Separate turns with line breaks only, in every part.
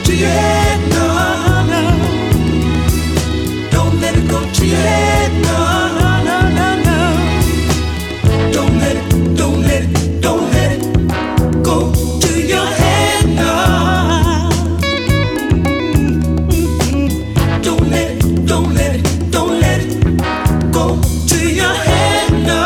to your head, no, no. Don't let it go to your head, no, no, no, no, no. Don't let it, don't let it, don't let it go to your head, no. Don't let it, don't let it, don't let it go to your head, no.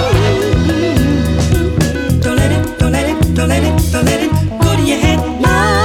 Don't let it go to your head. No.